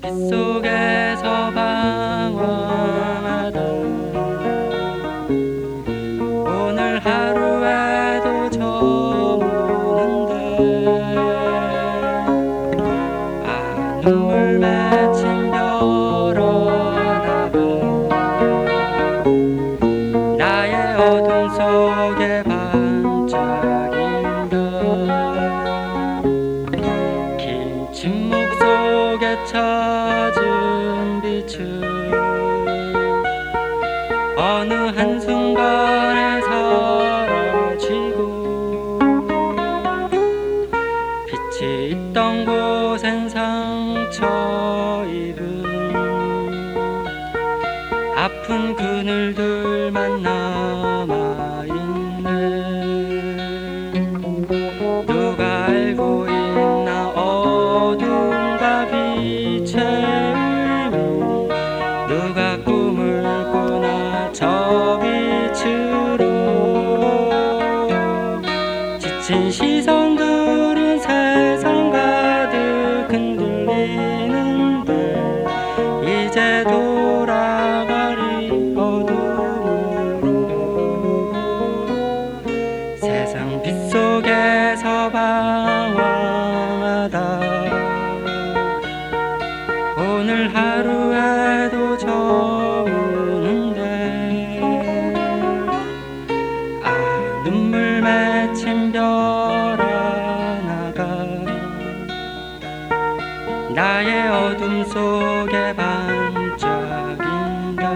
빗속에서 방황하다 오늘 하루에도 저무는데 눈물 맺힌 별하나가 나의 어둠 속에 반짝인다. 긴 침묵 속에 찾은 빛은 어느 한순간에 사라지고 빛이 있던 곳엔 상처 입은 아픈 그늘들만 남아있네. 누가 알고 있나 어둠과 빛의 의미. 누가 꿈을 꾸나 저 빛으로. 지친 시선들은 세상 가득 흔들리는데 이제 돌아가리 어둠으로. 세상 빗속에서 방황하다 오늘 하루에도 저무는데 눈물 맺힌 별 하나가 나의 어둠 속에 반짝인다.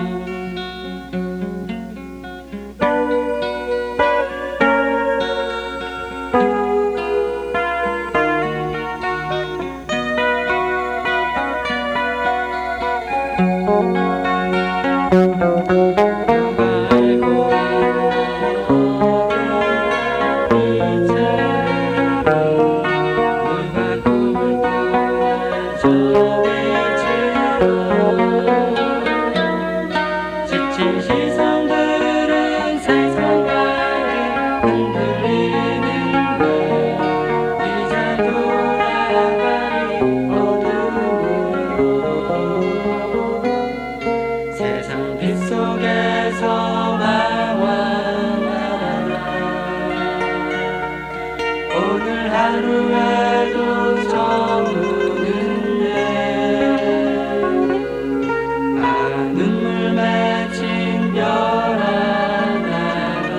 지친 시선들은 세상 가득 흔들리는데 이제 돌아가리 어둠으로. 세상 빗속에서 방황하다 오늘 하루에도 저무는데 눈물 맺힌 별 하나가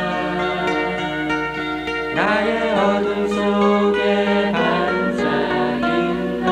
나의 어둠 속에 반짝인다.